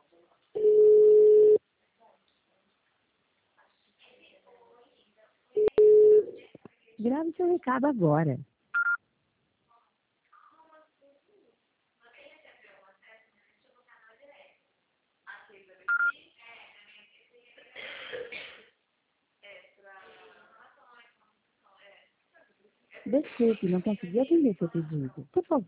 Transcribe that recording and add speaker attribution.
Speaker 1: Grave seu recado agora. Desculpe, não consegui atender seu pedido. Por favor.